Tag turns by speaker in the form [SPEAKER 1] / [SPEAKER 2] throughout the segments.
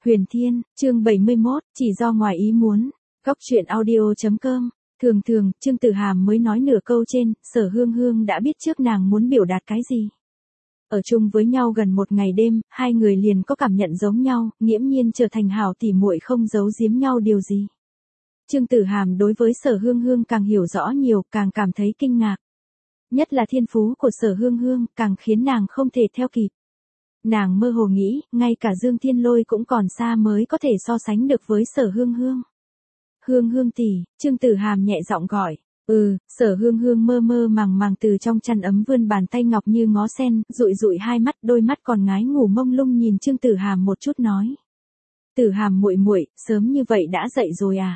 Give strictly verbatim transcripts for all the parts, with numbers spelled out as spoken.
[SPEAKER 1] Huyền Thiên, chương bảy mươi mốt, chỉ do ngoài ý muốn. Góc truyện audio chấm com. Thường thường, Trương Tử Hàm mới nói nửa câu trên, Sở Hương Hương đã biết trước nàng muốn biểu đạt cái gì. Ở chung với nhau gần một ngày đêm, hai người liền có cảm nhận giống nhau, nghiễm nhiên trở thành hảo tỉ muội không giấu giếm nhau điều gì. Trương Tử Hàm đối với Sở Hương Hương càng hiểu rõ nhiều, càng cảm thấy kinh ngạc. Nhất là thiên phú của Sở Hương Hương, càng khiến nàng không thể theo kịp. Nàng mơ hồ nghĩ, ngay cả Dương Thiên Lôi cũng còn xa mới có thể so sánh được với Sở Hương Hương. Hương Hương tỷ, Trương Tử Hàm nhẹ giọng gọi. Ừ, Sở Hương Hương mơ mơ màng màng từ trong chăn ấm vươn bàn tay ngọc như ngó sen, dụi dụi hai mắt, đôi mắt còn ngái ngủ mông lung nhìn Trương Tử Hàm một chút nói. Tử Hàm muội muội, sớm như vậy đã dậy rồi à?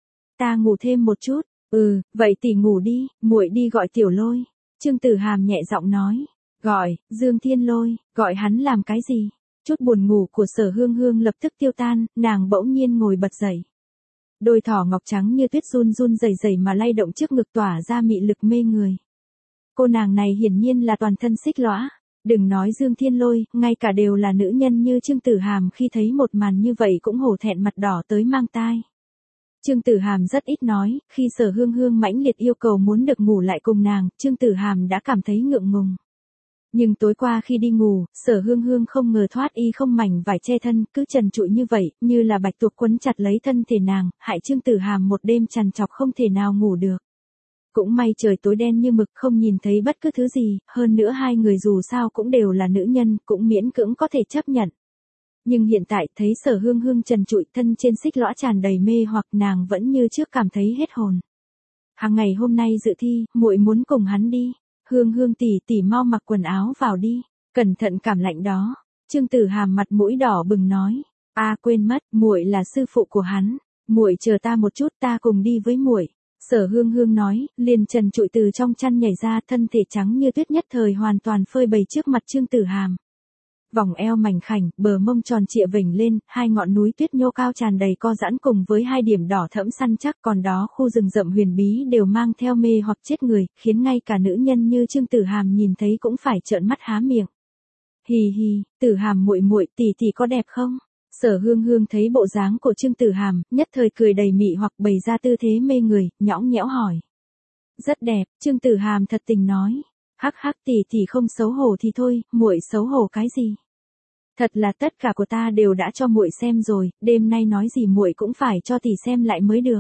[SPEAKER 1] Ta ngủ thêm một chút. Ừ, vậy tỷ ngủ đi, muội đi gọi Tiểu Lôi. Trương Tử Hàm nhẹ giọng nói. Gọi, Dương Thiên Lôi, gọi hắn làm cái gì? Chút buồn ngủ của Sở Hương Hương lập tức tiêu tan, nàng bỗng nhiên ngồi bật dậy. Đôi thỏ ngọc trắng như tuyết run run rẩy rẩy mà lay động trước ngực tỏa ra mị lực mê người. Cô nàng này hiển nhiên là toàn thân xích lõa. Đừng nói Dương Thiên Lôi, ngay cả đều là nữ nhân như Trương Tử Hàm khi thấy một màn như vậy cũng hổ thẹn mặt đỏ tới mang tai. Trương Tử Hàm rất ít nói, khi Sở Hương Hương mãnh liệt yêu cầu muốn được ngủ lại cùng nàng, Trương Tử Hàm đã cảm thấy ngượng ngùng. Nhưng tối qua khi đi ngủ, Sở Hương Hương không ngờ thoát y không mảnh vải che thân, cứ trần trụi như vậy, như là bạch tuộc quấn chặt lấy thân thể nàng, hại Trương Tử Hàm một đêm trằn trọc không thể nào ngủ được. Cũng may trời tối đen như mực không nhìn thấy bất cứ thứ gì, hơn nữa hai người dù sao cũng đều là nữ nhân, cũng miễn cưỡng có thể chấp nhận. Nhưng hiện tại thấy Sở Hương Hương trần trụi thân trên xích lõa tràn đầy mê hoặc nàng vẫn như trước cảm thấy hết hồn. Hàng ngày hôm nay dự thi, muội muốn cùng hắn đi. Hương Hương tỷ tỷ mau mặc quần áo vào đi, cẩn thận cảm lạnh đó. Trương Tử Hàm mặt mũi đỏ bừng nói, a à, quên mất, muội là sư phụ của hắn, muội chờ ta một chút, ta cùng đi với muội. Sở Hương Hương nói, liền trần trụi từ trong chăn nhảy ra, thân thể trắng như tuyết nhất thời hoàn toàn phơi bày trước mặt Trương Tử Hàm. Vòng eo mảnh khảnh, bờ mông tròn trịa vểnh lên, hai ngọn núi tuyết nhô cao tràn đầy co giãn cùng với hai điểm đỏ thẫm săn chắc, còn đó khu rừng rậm huyền bí đều mang theo mê hoặc chết người, khiến ngay cả nữ nhân như Trương Tử Hàm nhìn thấy cũng phải trợn mắt há miệng. Hì hì, Tử Hàm muội muội, tỷ tỷ có đẹp không? Sở Hương Hương thấy bộ dáng của Trương Tử Hàm, nhất thời cười đầy mị hoặc bày ra tư thế mê người, nhõng nhẽo hỏi. Rất đẹp, Trương Tử Hàm thật tình nói. Hắc hắc, tỷ tỷ không xấu hổ thì thôi, muội xấu hổ cái gì? Thật là tất cả của ta đều đã cho muội xem rồi, đêm nay nói gì muội cũng phải cho tỷ xem lại mới được.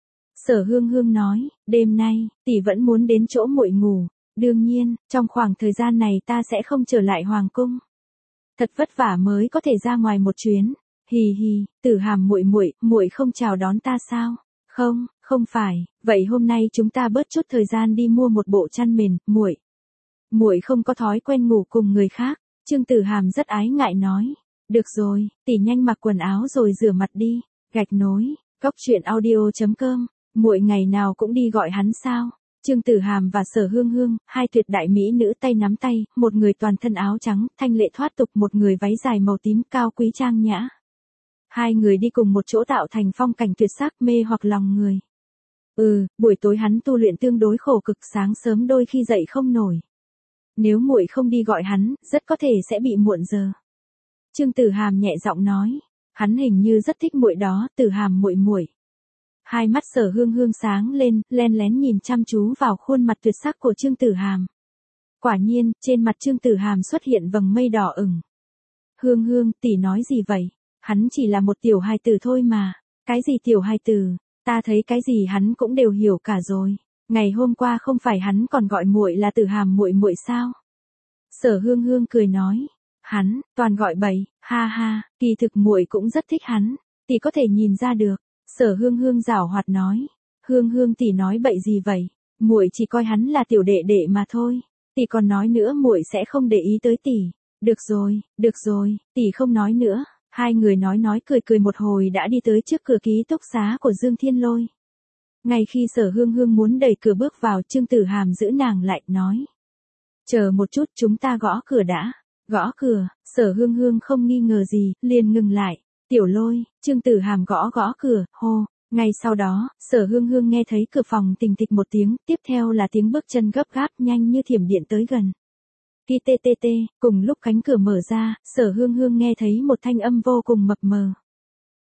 [SPEAKER 1] Sở Hương Hương nói, đêm nay, tỷ vẫn muốn đến chỗ muội ngủ, đương nhiên, trong khoảng thời gian này ta sẽ không trở lại hoàng cung. Thật vất vả mới có thể ra ngoài một chuyến. Hì hì, Tử Hàm muội muội, muội không chào đón ta sao? Không, không phải, vậy hôm nay chúng ta bớt chút thời gian đi mua một bộ chăn mền, muội. Muội không có thói quen ngủ cùng người khác. Trương Tử Hàm rất ái ngại nói, được rồi, tỷ nhanh mặc quần áo rồi rửa mặt đi. Gạch nối, góc truyện audio chấm com, muội ngày nào cũng đi gọi hắn sao? Trương Tử Hàm và Sở Hương Hương, hai tuyệt đại mỹ nữ tay nắm tay, một người toàn thân áo trắng, thanh lệ thoát tục, một người váy dài màu tím cao quý trang nhã. Hai người đi cùng một chỗ tạo thành phong cảnh tuyệt sắc mê hoặc lòng người. Ừ, buổi tối hắn tu luyện tương đối khổ cực, sáng sớm đôi khi dậy không nổi. Nếu muội không đi gọi hắn, rất có thể sẽ bị muộn giờ. Trương Tử Hàm nhẹ giọng nói, hắn hình như rất thích muội đó, Tử Hàm muội muội. Hai mắt Sở Hương Hương sáng lên, len lén nhìn chăm chú vào khuôn mặt tuyệt sắc của Trương Tử Hàm. Quả nhiên, trên mặt Trương Tử Hàm xuất hiện vầng mây đỏ ửng. Hương Hương, tỷ nói gì vậy? Hắn chỉ là một tiểu hài tử thôi mà. Cái gì tiểu hài tử? Ta thấy cái gì hắn cũng đều hiểu cả rồi. Ngày hôm qua không phải hắn còn gọi muội là Tử Hàm muội muội sao? Sở Hương Hương cười nói, hắn toàn gọi bậy, ha ha, kỳ thực muội cũng rất thích hắn, tỷ có thể nhìn ra được. Sở Hương Hương giảo hoạt nói, Hương Hương tỷ nói bậy gì vậy? Muội chỉ coi hắn là tiểu đệ đệ mà thôi. Tỷ còn nói nữa muội sẽ không để ý tới tỷ. Được rồi, được rồi, tỷ không nói nữa. Hai người nói nói cười cười một hồi đã đi tới trước cửa ký túc xá của Dương Thiên Lôi. Ngay khi Sở Hương Hương muốn đẩy cửa bước vào, Trương Tử Hàm giữ nàng lại, nói. Chờ một chút, chúng ta gõ cửa đã. Gõ cửa, Sở Hương Hương không nghi ngờ gì, liền ngừng lại. Tiểu Lôi, Trương Tử Hàm gõ gõ cửa, hô. Ngay sau đó, Sở Hương Hương nghe thấy cửa phòng tình tịch một tiếng, tiếp theo là tiếng bước chân gấp gáp nhanh như thiểm điện tới gần. Ki tê tê tê, cùng lúc cánh cửa mở ra, Sở Hương Hương nghe thấy một thanh âm vô cùng mập mờ.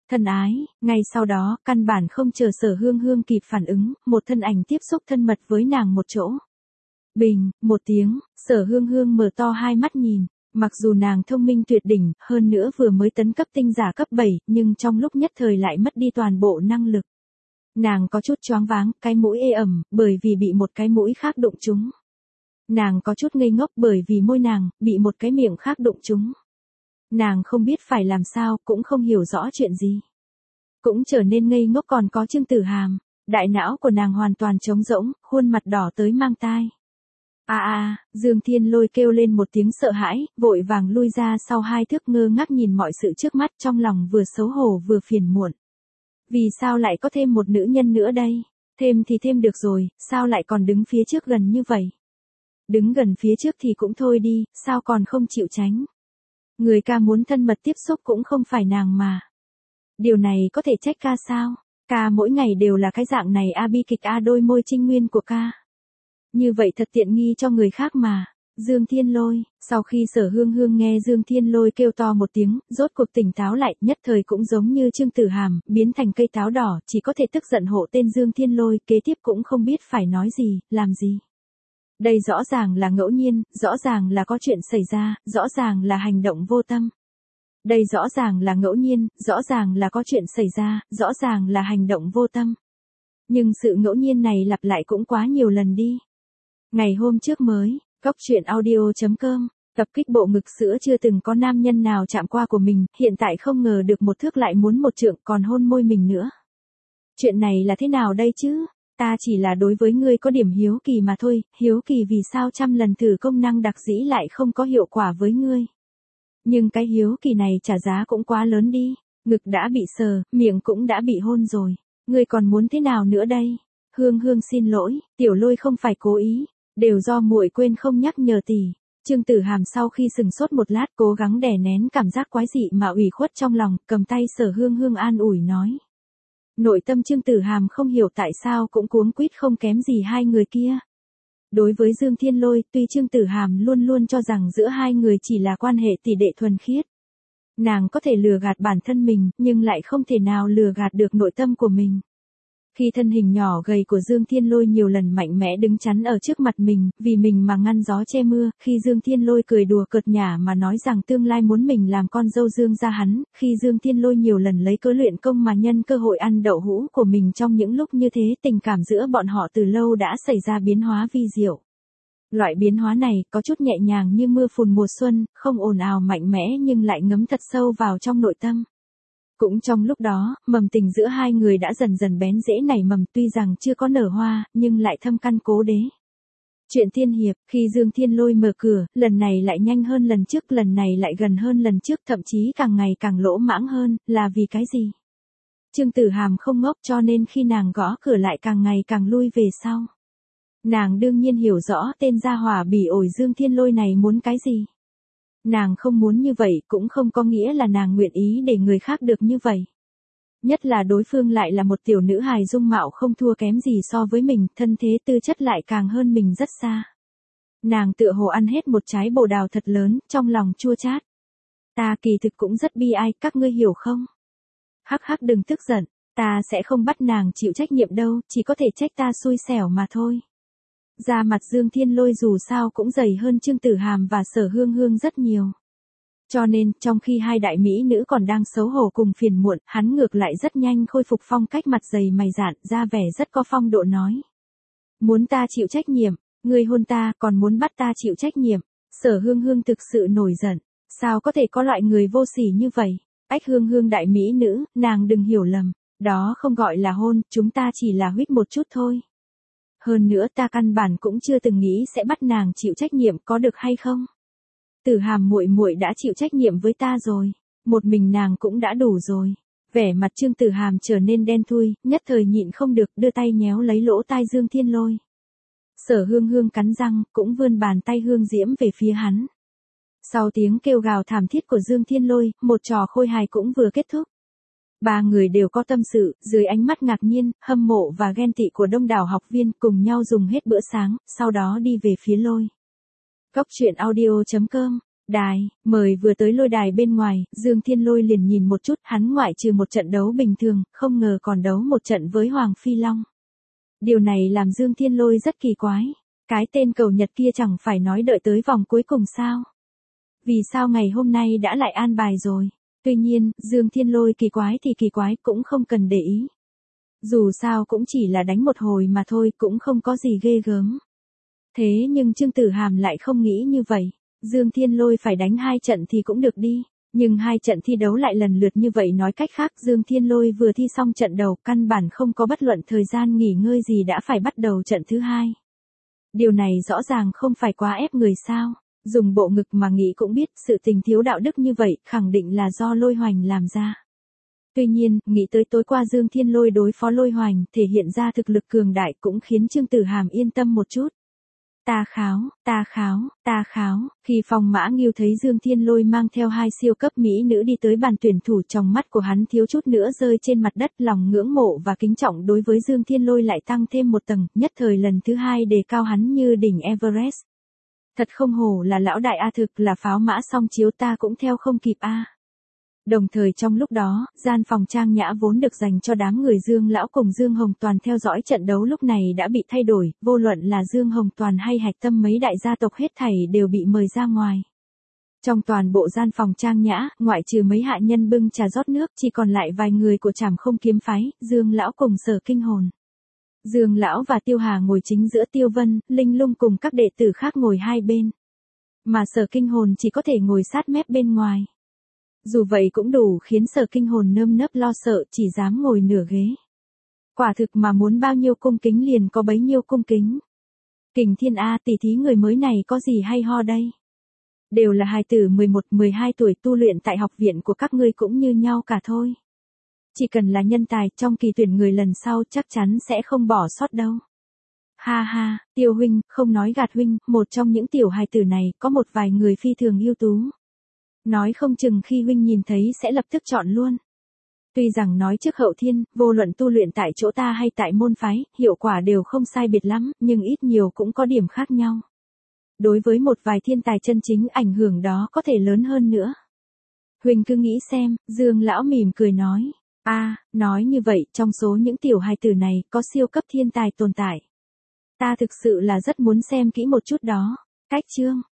[SPEAKER 1] Thân ái, ngay sau đó, căn bản không chờ Sở Hương Hương kịp phản ứng, một thân ảnh tiếp xúc thân mật với nàng một chỗ. Bình, một tiếng, Sở Hương Hương mở to hai mắt nhìn, mặc dù nàng thông minh tuyệt đỉnh, hơn nữa vừa mới tấn cấp tinh giả cấp bảy, nhưng trong lúc nhất thời lại mất đi toàn bộ năng lực. Nàng có chút choáng váng, cái mũi ê ẩm, bởi vì bị một cái mũi khác đụng trúng. Nàng có chút ngây ngốc bởi vì môi nàng, bị một cái miệng khác đụng trúng. Nàng không biết phải làm sao, cũng không hiểu rõ chuyện gì. Cũng trở nên ngây ngốc còn có Trương Tử Hàm, đại não của nàng hoàn toàn trống rỗng, khuôn mặt đỏ tới mang tai. A a, Dương Thiên Lôi kêu lên một tiếng sợ hãi, vội vàng lui ra sau hai thước ngơ ngác nhìn mọi sự trước mắt trong lòng vừa xấu hổ vừa phiền muộn. Vì sao lại có thêm một nữ nhân nữa đây? Thêm thì thêm được rồi, sao lại còn đứng phía trước gần như vậy? Đứng gần phía trước thì cũng thôi đi, sao còn không chịu tránh? Người ca muốn thân mật tiếp xúc cũng không phải nàng mà. Điều này có thể trách ca sao? Ca mỗi ngày đều là cái dạng này a bi kịch a đôi môi trinh nguyên của ca. Như vậy thật tiện nghi cho người khác mà. Dương Thiên Lôi, sau khi Sở Hương Hương nghe Dương Thiên Lôi kêu to một tiếng, rốt cuộc tỉnh táo lại, nhất thời cũng giống như Trương Tử Hàm, biến thành cây táo đỏ, chỉ có thể tức giận hộ tên Dương Thiên Lôi, kế tiếp cũng không biết phải nói gì, làm gì. Đây rõ ràng là ngẫu nhiên, rõ ràng là có chuyện xảy ra, rõ ràng là hành động vô tâm. Đây rõ ràng là ngẫu nhiên, rõ ràng là có chuyện xảy ra, rõ ràng là hành động vô tâm. Nhưng sự ngẫu nhiên này lặp lại cũng quá nhiều lần đi. Ngày hôm trước mới, Cóc truyện audio chấm com, tập kích bộ ngực sữa chưa từng có nam nhân nào chạm qua của mình, hiện tại không ngờ được một thước lại muốn một trượng còn hôn môi mình nữa. Chuyện này là thế nào đây chứ? Ta chỉ là đối với ngươi có điểm hiếu kỳ mà thôi, hiếu kỳ vì sao trăm lần thử công năng đặc dĩ lại không có hiệu quả với ngươi. Nhưng cái hiếu kỳ này trả giá cũng quá lớn đi, ngực đã bị sờ, miệng cũng đã bị hôn rồi, ngươi còn muốn thế nào nữa đây? Hương Hương xin lỗi, Tiểu Lôi không phải cố ý, đều do muội quên không nhắc nhở tỷ. Trương Tử Hàm sau khi sừng sốt một lát cố gắng đè nén cảm giác quái dị mà ủy khuất trong lòng, cầm tay Sở Hương Hương an ủi nói. Nội tâm Trương Tử Hàm không hiểu tại sao cũng cuống quýt không kém gì hai người kia. Đối với Dương Thiên Lôi, tuy Trương Tử Hàm luôn luôn cho rằng giữa hai người chỉ là quan hệ tỷ đệ thuần khiết. Nàng có thể lừa gạt bản thân mình, nhưng lại không thể nào lừa gạt được nội tâm của mình. Khi thân hình nhỏ gầy của Dương Thiên Lôi nhiều lần mạnh mẽ đứng chắn ở trước mặt mình, vì mình mà ngăn gió che mưa, khi Dương Thiên Lôi cười đùa cợt nhả mà nói rằng tương lai muốn mình làm con dâu Dương gia hắn, khi Dương Thiên Lôi nhiều lần lấy cớ luyện công mà nhân cơ hội ăn đậu hũ của mình trong những lúc như thế, tình cảm giữa bọn họ từ lâu đã xảy ra biến hóa vi diệu. Loại biến hóa này có chút nhẹ nhàng như mưa phùn mùa xuân, không ồn ào mạnh mẽ nhưng lại ngấm thật sâu vào trong nội tâm. Cũng trong lúc đó, mầm tình giữa hai người đã dần dần bén rễ nảy mầm, tuy rằng chưa có nở hoa, nhưng lại thâm căn cố đế. Chuyện tiên hiệp, khi Dương Thiên Lôi mở cửa, lần này lại nhanh hơn lần trước, lần này lại gần hơn lần trước, thậm chí càng ngày càng lỗ mãng hơn, là vì cái gì? Trương Tử Hàm không ngốc cho nên khi nàng gõ cửa lại càng ngày càng lui về sau. Nàng đương nhiên hiểu rõ tên gia hỏa bỉ ổi Dương Thiên Lôi này muốn cái gì. Nàng không muốn như vậy cũng không có nghĩa là nàng nguyện ý để người khác được như vậy. Nhất là đối phương lại là một tiểu nữ hài dung mạo không thua kém gì so với mình, thân thế tư chất lại càng hơn mình rất xa. Nàng tựa hồ ăn hết một trái bồ đào thật lớn, trong lòng chua chát. Ta kỳ thực cũng rất bi ai, các ngươi hiểu không? Hắc hắc đừng tức giận, ta sẽ không bắt nàng chịu trách nhiệm đâu, chỉ có thể trách ta xui xẻo mà thôi. Da mặt Dương Thiên Lôi dù sao cũng dày hơn Trương Tử Hàm và Sở Hương Hương rất nhiều. Cho nên, trong khi hai đại mỹ nữ còn đang xấu hổ cùng phiền muộn, hắn ngược lại rất nhanh khôi phục phong cách mặt dày mày dạn, ra vẻ rất có phong độ nói. Muốn ta chịu trách nhiệm, ngươi hôn ta còn muốn bắt ta chịu trách nhiệm. Sở Hương Hương thực sự nổi giận, sao có thể có loại người vô sỉ như vậy? Ách Hương Hương đại mỹ nữ, nàng đừng hiểu lầm, đó không gọi là hôn, chúng ta chỉ là huýt một chút thôi. Hơn nữa ta căn bản cũng chưa từng nghĩ sẽ bắt nàng chịu trách nhiệm, có được hay không? Tử Hàm muội muội đã chịu trách nhiệm với ta rồi, một mình nàng cũng đã đủ rồi. Vẻ mặt Trương Tử Hàm trở nên đen thui, nhất thời nhịn không được, đưa tay nhéo lấy lỗ tai Dương Thiên Lôi. Sở Hương Hương cắn răng, cũng vươn bàn tay hương diễm về phía hắn. Sau tiếng kêu gào thảm thiết của Dương Thiên Lôi, một trò khôi hài cũng vừa kết thúc. Ba người đều có tâm sự, dưới ánh mắt ngạc nhiên, hâm mộ và ghen tị của đông đảo học viên cùng nhau dùng hết bữa sáng, sau đó đi về phía Lôi. Cóc truyện audio chấm com Đài, mời vừa tới lôi đài bên ngoài, Dương Thiên Lôi liền nhìn một chút, hắn ngoại trừ một trận đấu bình thường, không ngờ còn đấu một trận với Hoàng Phi Long. Điều này làm Dương Thiên Lôi rất kỳ quái. Cái tên cầu Nhật kia chẳng phải nói đợi tới vòng cuối cùng sao? Vì sao ngày hôm nay đã lại an bài rồi? Tuy nhiên, Dương Thiên Lôi kỳ quái thì kỳ quái cũng không cần để ý. Dù sao cũng chỉ là đánh một hồi mà thôi, cũng không có gì ghê gớm. Thế nhưng Trương Tử Hàm lại không nghĩ như vậy. Dương Thiên Lôi phải đánh hai trận thì cũng được đi. Nhưng hai trận thi đấu lại lần lượt như vậy, nói cách khác Dương Thiên Lôi vừa thi xong trận đầu, căn bản không có bất luận thời gian nghỉ ngơi gì đã phải bắt đầu trận thứ hai. Điều này rõ ràng không phải quá ép người sao? Dùng bộ ngực mà nghĩ cũng biết, sự tình thiếu đạo đức như vậy, khẳng định là do Lôi Hoành làm ra. Tuy nhiên, nghĩ tới tối qua Dương Thiên Lôi đối phó Lôi Hoành, thể hiện ra thực lực cường đại cũng khiến Trương Tử Hàm yên tâm một chút. Ta kháo, ta kháo, ta kháo, khi Phong Mã Nghiêu thấy Dương Thiên Lôi mang theo hai siêu cấp mỹ nữ đi tới bàn tuyển thủ, trong mắt của hắn thiếu chút nữa rơi trên mặt đất, lòng ngưỡng mộ và kính trọng đối với Dương Thiên Lôi lại tăng thêm một tầng, nhất thời lần thứ hai đề cao hắn như đỉnh Everest. Thật không hổ là lão đại a, thực là pháo mã song chiếu, ta cũng theo không kịp a. Đồng thời trong lúc đó, gian phòng trang nhã vốn được dành cho đám người Dương Lão cùng Dương Hồng Toàn theo dõi trận đấu lúc này đã bị thay đổi, vô luận là Dương Hồng Toàn hay Hạch Tâm mấy đại gia tộc hết thảy đều bị mời ra ngoài. Trong toàn bộ gian phòng trang nhã, ngoại trừ mấy hạ nhân bưng trà rót nước, chỉ còn lại vài người của Trảm Không Kiếm phái, Dương Lão cùng Sở Kinh Hồn. Dương Lão và Tiêu Hà ngồi chính giữa, Tiêu Vân, Linh Lung cùng các đệ tử khác ngồi hai bên. Mà Sở Kinh Hồn chỉ có thể ngồi sát mép bên ngoài. Dù vậy cũng đủ khiến Sở Kinh Hồn nơm nớp lo sợ, chỉ dám ngồi nửa ghế. Quả thực mà muốn bao nhiêu cung kính liền có bấy nhiêu cung kính. Kình Thiên A, tỷ thí người mới này có gì hay ho đây? Đều là hài tử mười một mười hai tuổi, tu luyện tại học viện của các ngươi cũng như nhau cả thôi. Chỉ cần là nhân tài, trong kỳ tuyển người lần sau chắc chắn sẽ không bỏ sót đâu. Ha ha, Tiêu huynh, không nói gạt huynh, một trong những tiểu hài tử này có một vài người phi thường ưu tú. Nói không chừng khi huynh nhìn thấy sẽ lập tức chọn luôn. Tuy rằng nói trước hậu thiên, vô luận tu luyện tại chỗ ta hay tại môn phái, hiệu quả đều không sai biệt lắm, nhưng ít nhiều cũng có điểm khác nhau. Đối với một vài thiên tài chân chính, ảnh hưởng đó có thể lớn hơn nữa. Huynh cứ nghĩ xem, Dương Lão mỉm cười nói. A, à, nói như vậy, trong số những tiểu hài tử này, có siêu cấp thiên tài tồn tại. Ta thực sự là rất muốn xem kỹ một chút đó. Cách chương.